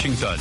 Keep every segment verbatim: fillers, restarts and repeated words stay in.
Washington.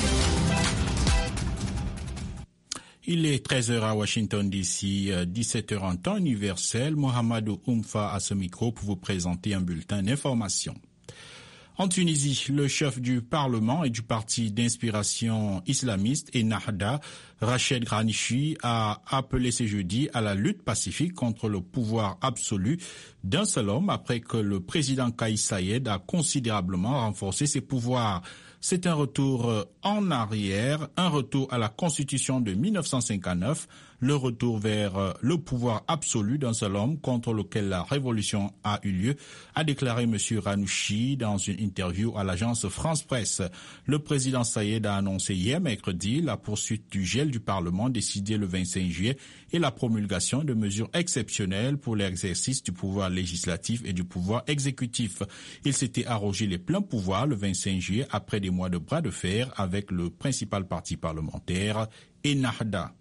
Il est treize heures à Washington D C, dix-sept heures en temps universel. Mohamedou Oumfa à ce micro pour vous présenter un bulletin d'information. En Tunisie, le chef du Parlement et du parti d'inspiration islamiste Ennahda, Rached Ghannouchi, a appelé ce jeudi à la lutte pacifique contre le pouvoir absolu d'un seul homme après que le président Kais Saied a considérablement renforcé ses pouvoirs. C'est un retour en arrière, un retour à la Constitution de mille neuf cent cinquante-neuf, le retour vers le pouvoir absolu d'un seul homme contre lequel la révolution a eu lieu, a déclaré M. Ghannouchi dans une interview à l'agence France Presse. Le président Saied a annoncé hier mercredi la poursuite du gel du Parlement décidé le vingt-cinq juillet et la promulgation de mesures exceptionnelles pour l'exercice du pouvoir législatif et du pouvoir exécutif. Il s'était arrogé les pleins pouvoirs le vingt-cinq juillet après des mois de bras de fer avec le principal parti parlementaire, Ennahda.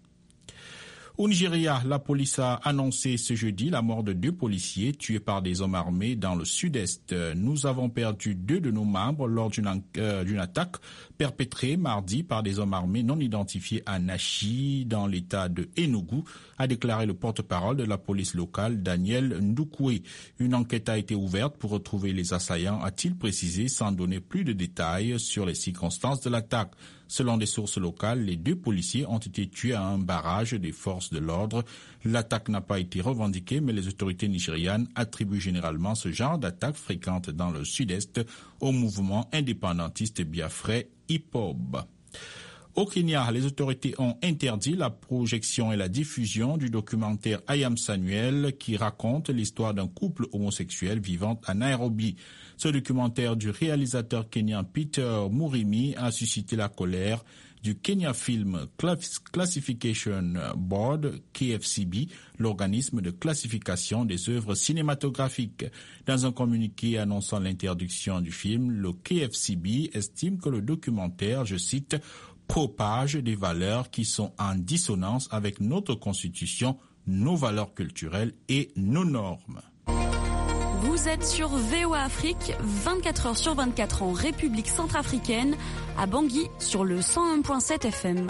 Au Nigeria, la police a annoncé ce jeudi la mort de deux policiers tués par des hommes armés dans le sud-est. Nous avons perdu deux de nos membres lors d'une, euh, d'une attaque perpétrée mardi par des hommes armés non identifiés à Nachi, dans l'état de Enugu, a déclaré le porte-parole de la police locale, Daniel Ndukwe. Une enquête a été ouverte pour retrouver les assaillants, a-t-il précisé, sans donner plus de détails sur les circonstances de l'attaque. Selon des sources locales, les deux policiers ont été tués à un barrage des forces de l'ordre. L'attaque n'a pas été revendiquée, mais les autorités nigérianes attribuent généralement ce genre d'attaque fréquente dans le sud-est au mouvement indépendantiste biafrais I P O B. Au Kenya, les autorités ont interdit la projection et la diffusion du documentaire I Am Samuel qui raconte l'histoire d'un couple homosexuel vivant à Nairobi. Ce documentaire du réalisateur kenyan Peter Murimi a suscité la colère du Kenya Film Classification Board, K F C B, l'organisme de classification des œuvres cinématographiques. Dans un communiqué annonçant l'interdiction du film, le K F C B estime que le documentaire, je cite, propage des valeurs qui sont en dissonance avec notre constitution, nos valeurs culturelles et nos normes. Vous êtes sur V O A Afrique, vingt-quatre heures sur vingt-quatre en République centrafricaine, à Bangui sur le cent un virgule sept F M.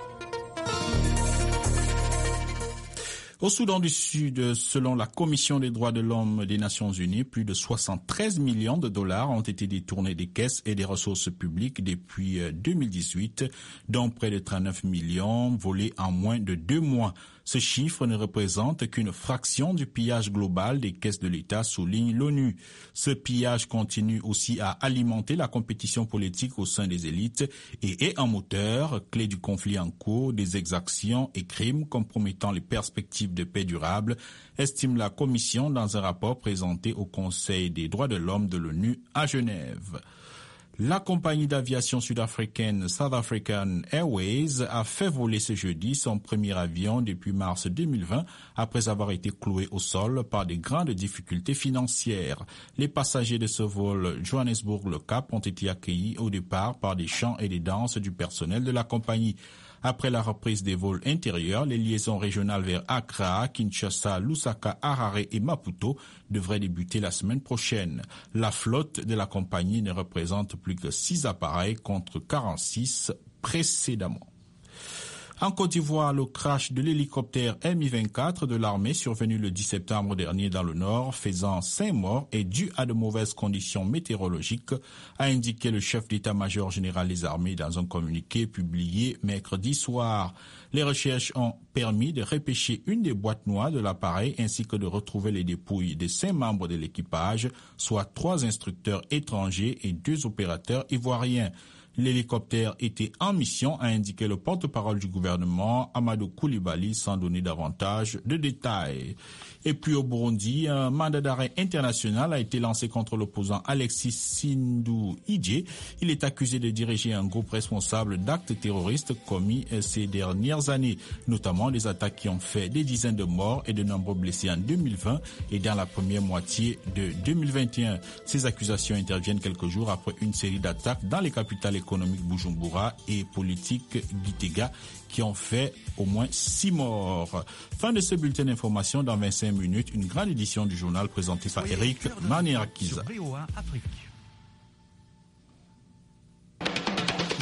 Au Soudan du Sud, selon la Commission des droits de l'homme des Nations Unies, plus de soixante-treize millions de dollars ont été détournés des caisses et des ressources publiques depuis deux mille dix-huit, dont près de trente-neuf millions volés en moins de deux mois. Ce chiffre ne représente qu'une fraction du pillage global des caisses de l'État, souligne l'ONU. Ce pillage continue aussi à alimenter la compétition politique au sein des élites et est un moteur clé du conflit en cours, des exactions et crimes compromettant les perspectives de paix durable, estime la Commission dans un rapport présenté au Conseil des droits de l'homme de l'ONU à Genève. La compagnie d'aviation sud-africaine South African Airways a fait voler ce jeudi son premier avion depuis mars deux mille vingt après avoir été cloué au sol par des grandes difficultés financières. Les passagers de ce vol Johannesburg-Le Cap ont été accueillis au départ par des chants et des danses du personnel de la compagnie. Après la reprise des vols intérieurs, les liaisons régionales vers Accra, Kinshasa, Lusaka, Harare et Maputo devraient débuter la semaine prochaine. La flotte de la compagnie ne représente plus que six appareils contre quarante-six précédemment. En Côte d'Ivoire, le crash de l'hélicoptère M I vingt-quatre de l'armée survenu le dix septembre dernier dans le nord, faisant cinq morts, est dû à de mauvaises conditions météorologiques, a indiqué le chef d'état-major général des armées dans un communiqué publié mercredi soir. Les recherches ont permis de repêcher une des boîtes noires de l'appareil ainsi que de retrouver les dépouilles des cinq membres de l'équipage, soit trois instructeurs étrangers et deux opérateurs ivoiriens. L'hélicoptère était en mission, a indiqué le porte-parole du gouvernement, Amadou Koulibaly, sans donner davantage de détails. Et puis au Burundi, un mandat d'arrêt international a été lancé contre l'opposant Alexis Sindou Idje. Il est accusé de diriger un groupe responsable d'actes terroristes commis ces dernières années, notamment des attaques qui ont fait des dizaines de morts et de nombreux blessés en deux mille vingt et dans la première moitié de deux mille vingt et un. Ces accusations interviennent quelques jours après une série d'attaques dans les capitales économiques Bujumbura et politiques Gitega qui ont fait au moins six morts. Fin de ce bulletin d'information. Dans vingt-cinq minutes, une grande édition du journal présentée par Eric Manierakiza.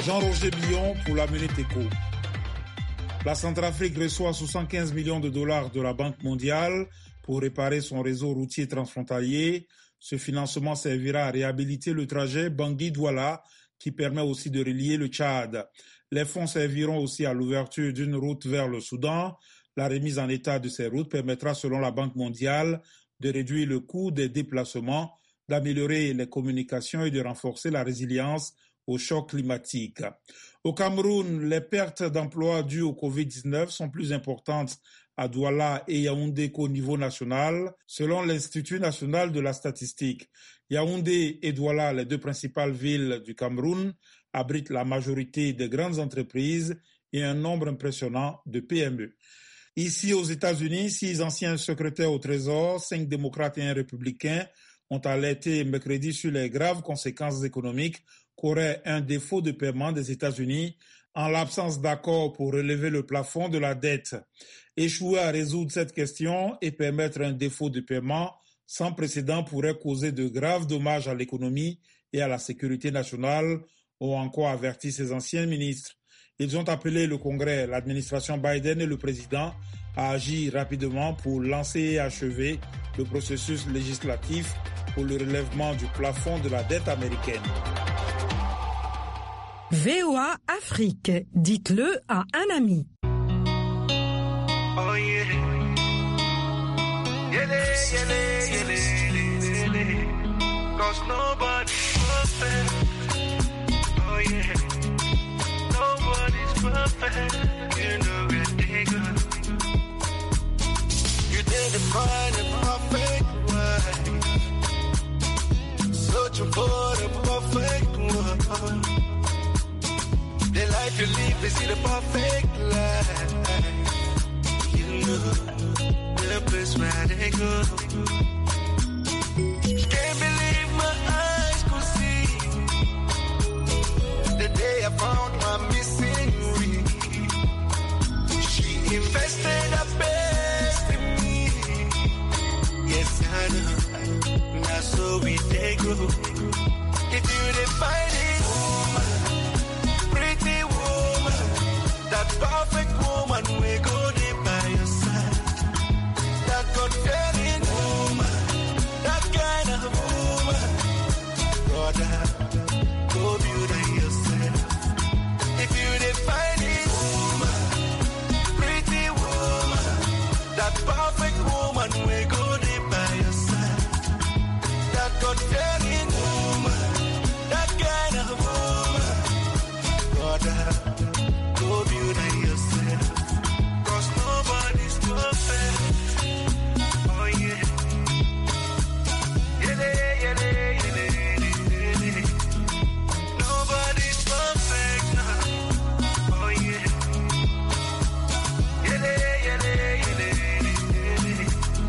Jean-Roger Billon pour la Minute Éco. La Centrafrique reçoit soixante-quinze millions de dollars de la Banque mondiale pour réparer son réseau routier transfrontalier. Ce financement servira à réhabiliter le trajet Bangui-Douala qui permet aussi de relier le Tchad. Les fonds serviront aussi à l'ouverture d'une route vers le Soudan. La remise en état de ces routes permettra, selon la Banque mondiale, de réduire le coût des déplacements, d'améliorer les communications et de renforcer la résilience au choc climatique. Au Cameroun, les pertes d'emplois dues au covid dix-neuf sont plus importantes à Douala et Yaoundé qu'au niveau national, selon l'Institut national de la statistique. Yaoundé et Douala, les deux principales villes du Cameroun, abritent la majorité des grandes entreprises et un nombre impressionnant de P M E. Ici aux États-Unis, six anciens secrétaires au Trésor, cinq démocrates et un républicain, ont alerté mercredi sur les graves conséquences économiques qu'aurait un défaut de paiement des États-Unis en l'absence d'accord pour relever le plafond de la dette. Échouer à résoudre cette question et permettre un défaut de paiement sans précédent pourrait causer de graves dommages à l'économie et à la sécurité nationale, ont encore averti ces anciens ministres. Ils ont appelé le Congrès, l'administration Biden et le président à agir rapidement pour lancer et achever le processus législatif pour le relèvement du plafond de la dette américaine. V O A Afrique, dites-le à un ami. Oh yeah. Yele, yele, yele, yele. Cause nobody's perfect. Oh yeah. Nobody's perfect. You know where they go. You didn't find a perfect wife. Searching for the perfect one. The life you live is the perfect life. You know the place where they go. Can't believe my eyes could see the day I found my missing ring. She invested her best in me. Yes, I know. Now so we they go. If you didn't find it, woman, pretty woman, that perfect woman we go there by your side. That God-fearing woman, that kind of woman, brother, go build her yourself. If you didn't find it, woman, pretty woman, that perfect woman we go there by your side. That God-fearing woman, that kind of woman, brother, go build her yourself. Cause nobody's perfect. Oh yeah. Yele, yele, yele, yele. Nobody's perfect now. Oh yeah. Yele, yele, yele, yele.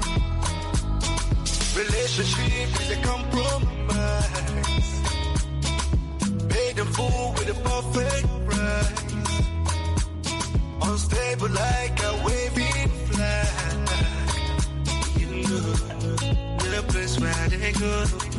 Relationship is a compromise. Paid in full with a perfect price. Unstable like a waving flag. You know, the place where they go.